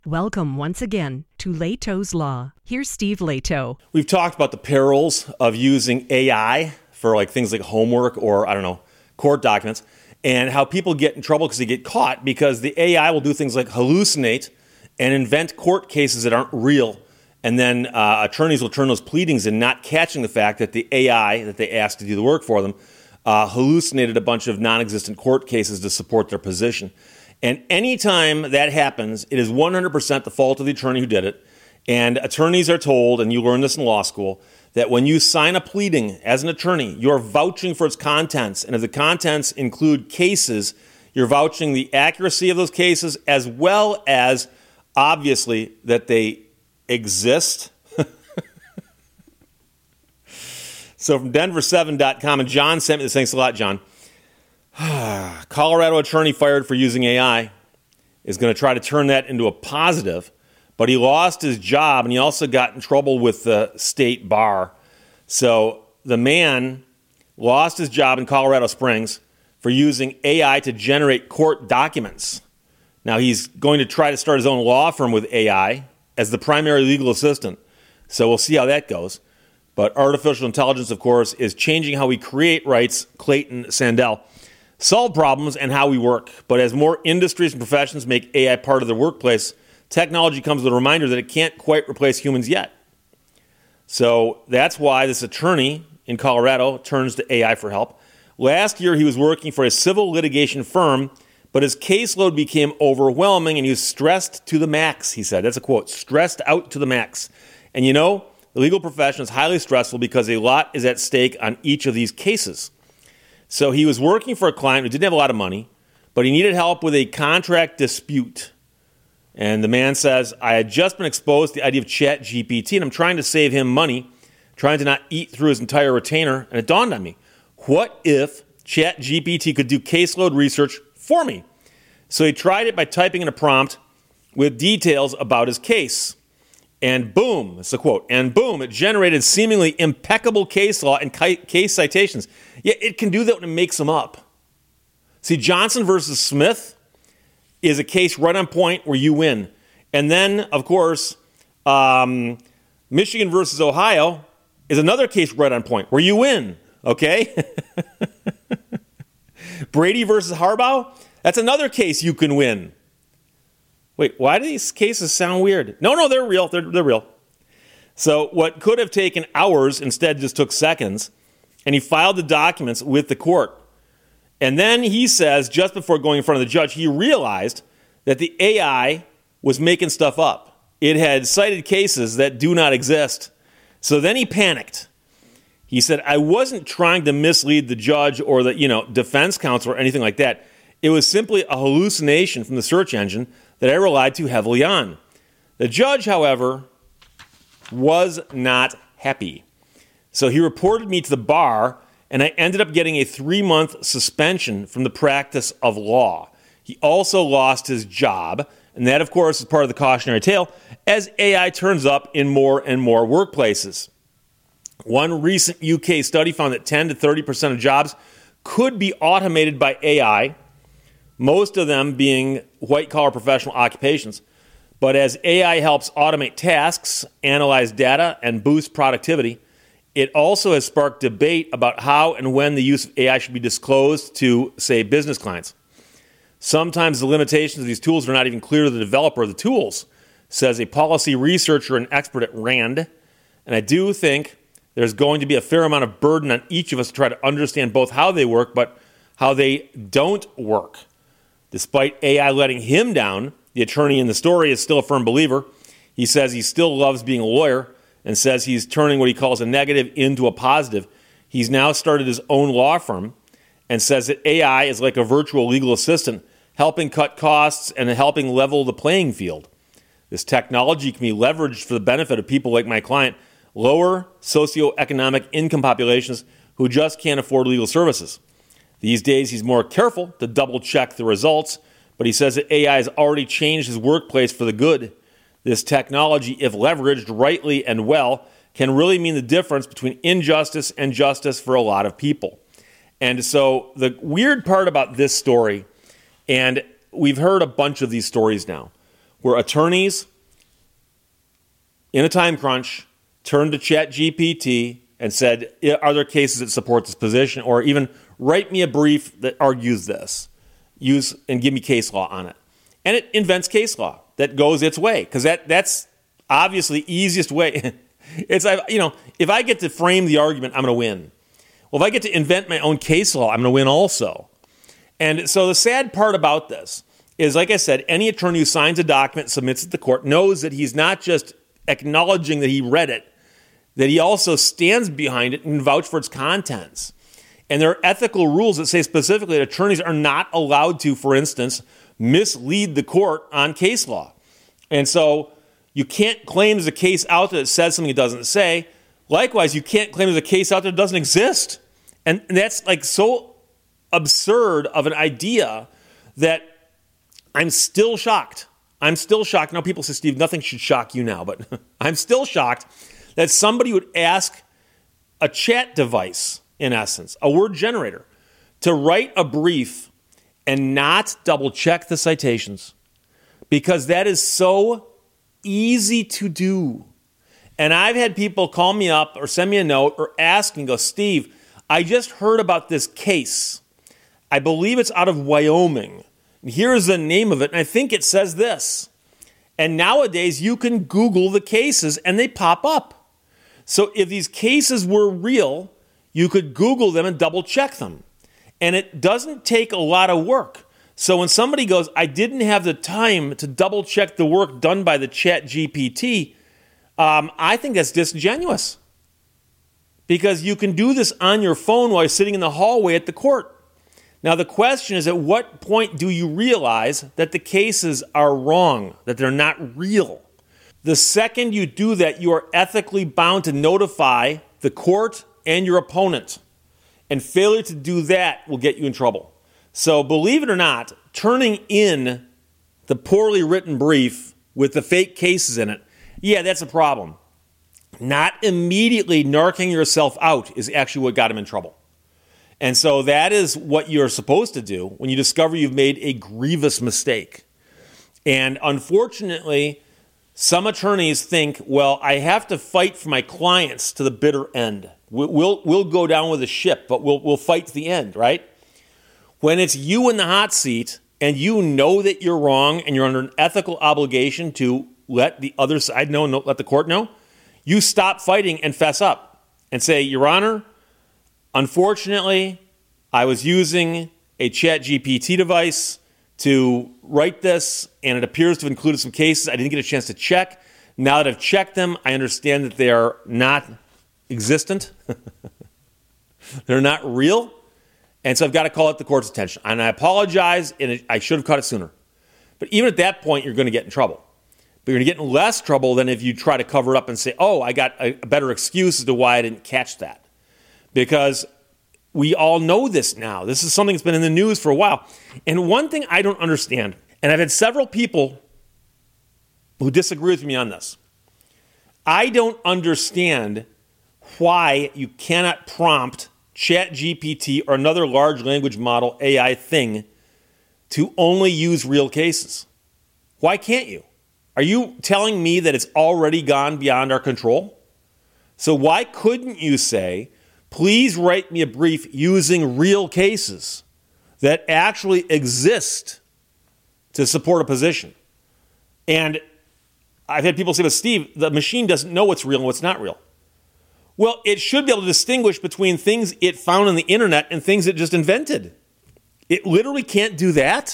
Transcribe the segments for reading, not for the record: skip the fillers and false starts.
Welcome once again to Lehto's Law. Here's Steve Lehto. We've talked about the perils of using AI for things like homework or, court documents, and how people get in trouble because they get caught because the AI will do things like hallucinate and invent court cases that aren't real. And then attorneys will turn those pleadings in, not catching the fact that the AI that they asked to do the work for them hallucinated a bunch of non-existent court cases to support their position. And anytime that happens, it is 100% the fault of the attorney who did it. And attorneys are told, and you learn this in law school, that when you sign a pleading as an attorney, you're vouching for its contents. And if the contents include cases, you're vouching the accuracy of those cases as well as, obviously, that they exist. So from Denver7.com, and John sent me this. Thanks a lot, John. Colorado attorney fired for using AI is going to try to turn that into a positive, but he lost his job and he also got in trouble with the state bar. So the man lost his job in Colorado Springs for using AI to generate court documents. Now he's going to try to start his own law firm with AI as the primary legal assistant. So we'll see how that goes. But artificial intelligence, of course, is changing how we create, writes Clayton Sandell. Solve problems and how we work. But as more industries and professions make AI part of their workplace, technology comes with a reminder that it can't quite replace humans yet. So that's why this attorney in Colorado turns to AI for help. Last year, he was working for a civil litigation firm, but his caseload became overwhelming and he was stressed to the max, he said. That's a quote, stressed out to the max. And the legal profession is highly stressful because a lot is at stake on each of these cases. So he was working for a client who didn't have a lot of money, but he needed help with a contract dispute. And the man says, I had just been exposed to the idea of ChatGPT, and I'm trying to save him money, trying to not eat through his entire retainer. And it dawned on me, what if ChatGPT could do caseload research for me? So he tried it by typing in a prompt with details about his case. And boom, it's a quote, and boom, it generated seemingly impeccable case law and case citations. Yet it can do that when it makes them up. See, Johnson versus Smith is a case right on point where you win. And then, of course, Michigan versus Ohio is another case right on point where you win, okay? Brady versus Harbaugh, that's another case you can win. Wait, why do these cases sound weird? No, they're real. They're real. So what could have taken hours instead just took seconds, and he filed the documents with the court. And then he says, just before going in front of the judge, he realized that the AI was making stuff up. It had cited cases that do not exist. So then he panicked. He said, I wasn't trying to mislead the judge or the defense counsel or anything like that. It was simply a hallucination from the search engine that I relied too heavily on. The judge, however, was not happy. So he reported me to the bar, and I ended up getting a 3-month suspension from the practice of law. He also lost his job, and that, of course, is part of the cautionary tale, as AI turns up in more and more workplaces. One recent UK study found that 10 to 30% of jobs could be automated by AI, most of them being white-collar professional occupations. But as AI helps automate tasks, analyze data, and boost productivity, it also has sparked debate about how and when the use of AI should be disclosed to, say, business clients. Sometimes the limitations of these tools are not even clear to the developer of the tools, says a policy researcher and expert at RAND. And I do think there's going to be a fair amount of burden on each of us to try to understand both how they work, but how they don't work. Despite AI letting him down, the attorney in the story is still a firm believer. He says he still loves being a lawyer and says he's turning what he calls a negative into a positive. He's now started his own law firm and says that AI is like a virtual legal assistant, helping cut costs and helping level the playing field. This technology can be leveraged for the benefit of people like my client, lower socioeconomic income populations who just can't afford legal services. These days, he's more careful to double-check the results, but he says that AI has already changed his workplace for the good. This technology, if leveraged rightly and well, can really mean the difference between injustice and justice for a lot of people. And so the weird part about this story, and we've heard a bunch of these stories now, where attorneys in a time crunch turned to ChatGPT and said, are there cases that support this position? Or even write me a brief that argues this. Use and give me case law on it. And it invents case law that goes its way, because that's obviously the easiest way. It's, if I get to frame the argument, I'm going to win. Well, if I get to invent my own case law, I'm going to win also. And so the sad part about this is, like I said, any attorney who signs a document, submits it to the court, knows that he's not just acknowledging that he read it, that he also stands behind it and vouch for its contents. And there are ethical rules that say specifically that attorneys are not allowed to, for instance, mislead the court on case law. And so you can't claim there's a case out there that says something it doesn't say. Likewise, you can't claim there's a case out there that doesn't exist. And that's like so absurd of an idea that I'm still shocked. I'm still shocked. Now people say, Steve, nothing should shock you now, but I'm still shocked that somebody would ask a chat device, in essence, a word generator, to write a brief and not double check the citations, because that is so easy to do. And I've had people call me up or send me a note or ask and go, Steve, I just heard about this case. I believe it's out of Wyoming. Here's the name of it, and I think it says this. And nowadays, you can Google the cases, and they pop up. So if these cases were real, you could Google them and double-check them. And it doesn't take a lot of work. So when somebody goes, I didn't have the time to double-check the work done by the ChatGPT, I think that's disingenuous. Because you can do this on your phone while you're sitting in the hallway at the court. Now, the question is, at what point do you realize that the cases are wrong, that they're not real? The second you do that, you are ethically bound to notify the court and your opponent. And failure to do that will get you in trouble. So believe it or not, turning in the poorly written brief with the fake cases in it, yeah, that's a problem. Not immediately narking yourself out is actually what got him in trouble. And so that is what you're supposed to do when you discover you've made a grievous mistake. And unfortunately, some attorneys think, well, I have to fight for my clients to the bitter end. We'll go down with the ship, but we'll fight to the end, right? When it's you in the hot seat and you know that you're wrong and you're under an ethical obligation to let the other side know and let the court know, you stop fighting and fess up and say, Your Honor, unfortunately, I was using a ChatGPT device to write this, and it appears to have included some cases I didn't get a chance to check. Now that I've checked them, I understand that they are not existent. They're not real. And so I've got to call it the court's attention. And I apologize, and I should have caught it sooner. But even at that point, you're going to get in trouble. But you're going to get in less trouble than if you try to cover it up and say, oh, I got a better excuse as to why I didn't catch that. Because we all know this now. This is something that's been in the news for a while. And one thing I don't understand, and I've had several people who disagree with me on this. I don't understand why you cannot prompt ChatGPT or another large language model AI thing to only use real cases. Why can't you? Are you telling me that it's already gone beyond our control? So why couldn't you say, please write me a brief using real cases that actually exist to support a position? And I've had people say, but Steve, the machine doesn't know what's real and what's not real. Well, it should be able to distinguish between things it found on the internet and things it just invented. It literally can't do that.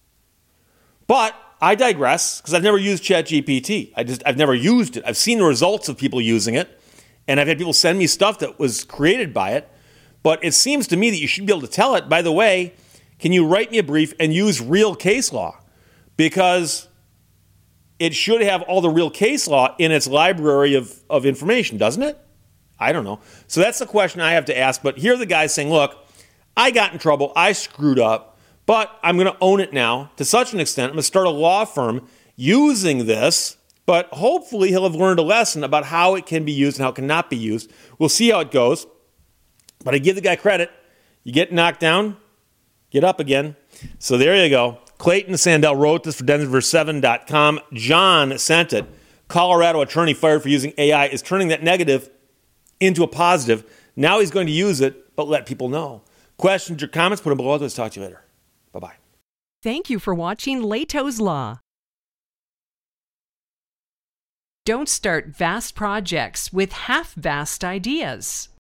But I digress, because I've never used ChatGPT. I've never used it. I've seen the results of people using it, and I've had people send me stuff that was created by it. But it seems to me that you should be able to tell it, by the way, can you write me a brief and use real case law? Because it should have all the real case law in its library of information, doesn't it? I don't know. So that's the question I have to ask. But here are the guys saying, look, I got in trouble. I screwed up. But I'm going to own it now to such an extent. I'm going to start a law firm using this. But hopefully he'll have learned a lesson about how it can be used and how it cannot be used. We'll see how it goes. But I give the guy credit. You get knocked down, get up again. So there you go. Clayton Sandell wrote this for Denver7.com. John sent it. Colorado attorney fired for using AI is turning that negative into a positive. Now he's going to use it, but let people know. Questions or comments, put them below. Let's talk to you later. Bye-bye. Thank you for watching Leto's Law. Don't start vast projects with half-vast ideas.